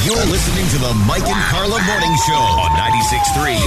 You're listening to the Mike and Carla Morning Show on 96.3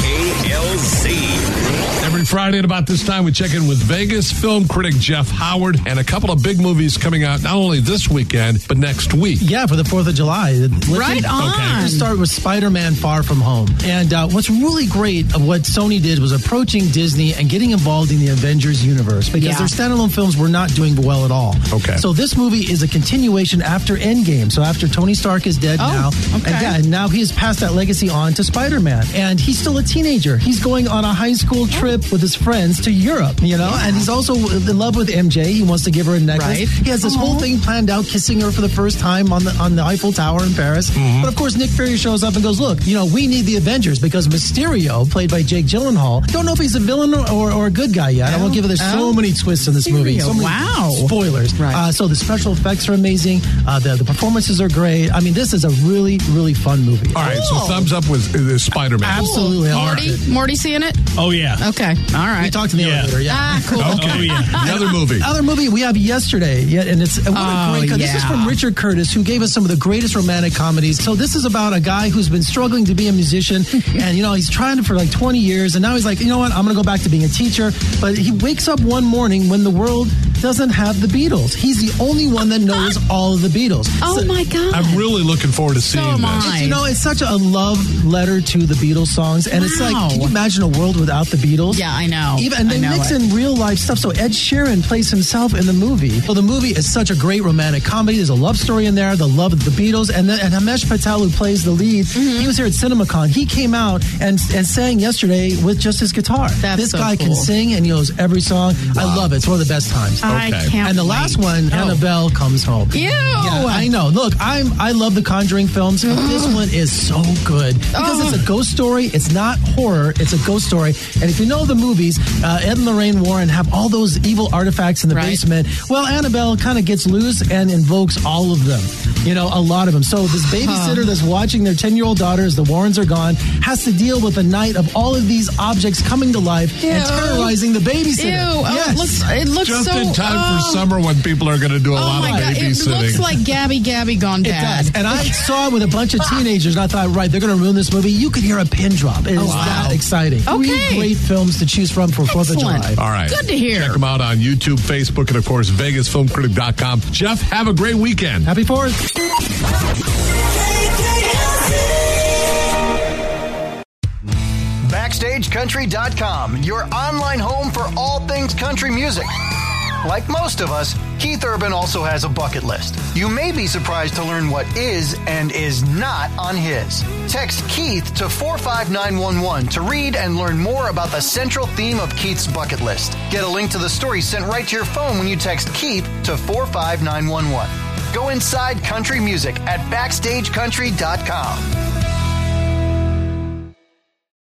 KKLZ. Every Friday at about this time, we check in with Vegas film critic Jeff Howard and a couple of big movies coming out not only this weekend, but next week. Yeah, for the 4th of July. Right on. Okay. Let's start with Spider-Man Far From Home. And what's really great of what Sony did was approaching Disney and getting involved in the Avengers universe because their standalone films were not doing well at all. Okay. So this movie is a continuation after Endgame. So after Tony Stark is dead now. Okay. And now he has passed that legacy on to Spider-Man. And he's still a teenager. He's going on a high school trip with his friends to Europe, and he's also in love with MJ. He wants to give her a necklace. Right. He has this whole thing planned out, kissing her for the first time on the Eiffel Tower in Paris. But of course, Nick Fury shows up and goes, look, we need the Avengers because Mysterio, played by Jake Gyllenhaal, don't know if he's a villain or a good guy yet. I won't give it. There's so many twists in this movie. So many spoilers. Right. So the special effects are amazing. The performances are great. I mean, this is a really, really fun movie. All right, so thumbs up with Spider-Man. Absolutely. Morty seeing it? Oh, yeah. Okay. All right. We talked in the elevator. Yeah. Cool. Okay. Oh, yeah. The other movie. Other movie we have Yesterday, and it's what a great. This is from Richard Curtis, who gave us some of the greatest romantic comedies. So this is about a guy who's been struggling to be a musician, and he's trying for like 20 years, and now he's like, you know what, I'm going to go back to being a teacher. But he wakes up one morning when the world doesn't have the Beatles. He's the only one that knows all of the Beatles. Oh my God! I'm really looking forward to seeing this. It's such a love letter to the Beatles songs, and it's like, can you imagine a world without the Beatles? Yeah, I know. And they mix in real life stuff. So Ed Sheeran plays himself in the movie. Well, the movie is such a great romantic comedy. There's a love story in there, the love of the Beatles, and Himesh Patel, who plays the lead, he was here at CinemaCon. He came out and sang Yesterday with just his guitar. This guy can sing and he knows every song. Wow. I love it. It's one of the best times. I can't And the last one, Annabelle Comes Home. Ew! Yeah, I know. Look, I love the Conjuring films, but this one is so good because it's a ghost story. It's not horror. It's a ghost story. And if you know the movies, Ed and Lorraine Warren have all those evil artifacts in the basement. Well, Annabelle kind of gets loose and invokes all of them. A lot of them. So this babysitter that's watching their 10-year-old daughter as the Warrens are gone has to deal with the night of all of these objects coming to life and terrorizing the babysitter. Yes. It looks just so, in time for summer when people are going to do a lot of babysitting. It looks like Gabby gone bad. It does. And I saw it with a bunch of teenagers, and I thought, right, they're going to ruin this movie. You could hear a pin drop. It is that exciting. Okay. 3 great films to choose from for 4th of July. All right. Good to hear. Check them out on YouTube, Facebook, and, of course, VegasFilmCritic.com. Jeff, have a great weekend. Happy 4th. BackstageCountry.com, your online home for all things country music. Like most of us, Keith Urban also has a bucket list. You may be surprised to learn what is and is not on his. Text Keith to 45911 to read and learn more about the central theme of Keith's bucket list. Get a link to the story sent right to your phone when you text Keith to 45911. Go inside country music at BackstageCountry.com.